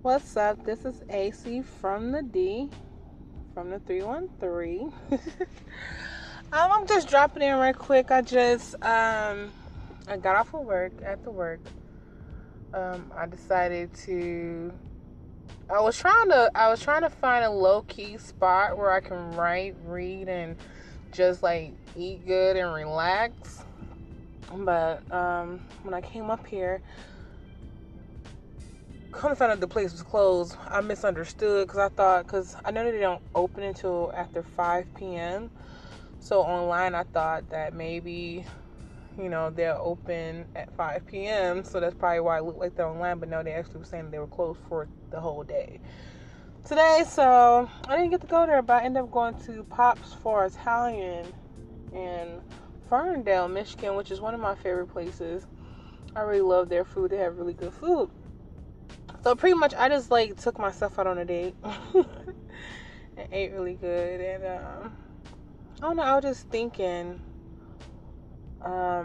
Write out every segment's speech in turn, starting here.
What's up? This is AC from the D, from the 313. I'm just dropping in right quick. I got off of work. After work, I decided to. I was trying to find a low key spot where I can write, read, and just like eat good and relax. But when I came up here, come to find out the place was closed. I misunderstood because I know they don't open until after 5 p.m. So online I thought that maybe, they'll open at 5 p.m. So that's probably why it looked like they're online. But no, they actually were saying they were closed for the whole day today. So I didn't get to go there, but I ended up going to Pops for Italian in Ferndale, Michigan, which is one of my favorite places. I really love their food. They have really good food. So pretty much I just took myself out on a date and ate really good. And I don't know, I was just thinking as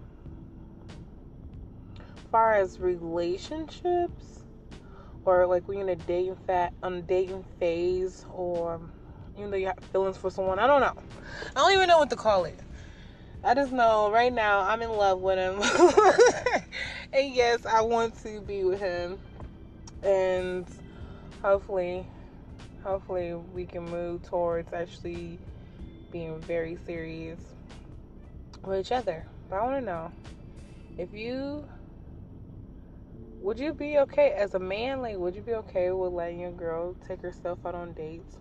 far as relationships, or like when you're in a dating phase, or even though you have feelings for someone, I don't know. I don't even know what to call it. I just know right now I'm in love with him. And yes, I want to be with him. And hopefully we can move towards actually being very serious with each other. But I want to know, would you be okay as a man? Would you be okay with letting your girl take herself out on dates?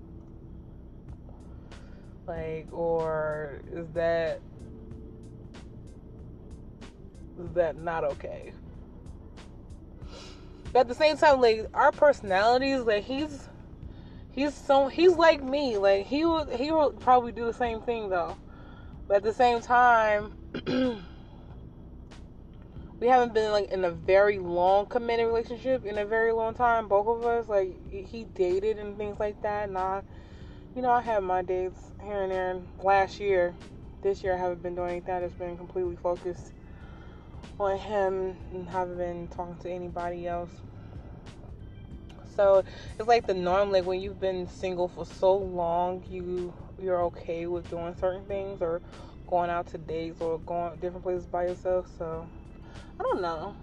Or is that not okay? But at the same time, our personalities, he's like me. He would probably do the same thing though. But at the same time, we haven't been in a very long committed relationship in a very long time. Both of us, he dated and things like that. And I have my dates here and there. And this year I haven't been doing anything. I've just been completely focused on him and haven't been talking to anybody else. So it's like the norm, when you've been single for so long, you're okay with doing certain things or going out to dates or going different places by yourself. So I don't know.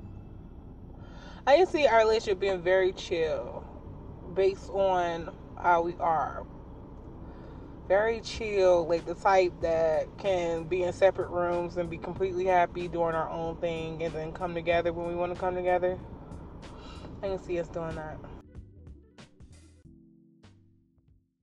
I can see our relationship being very chill based on how we are. Very chill, the type that can be in separate rooms and be completely happy doing our own thing and then come together when we want to come together. I can see us doing that.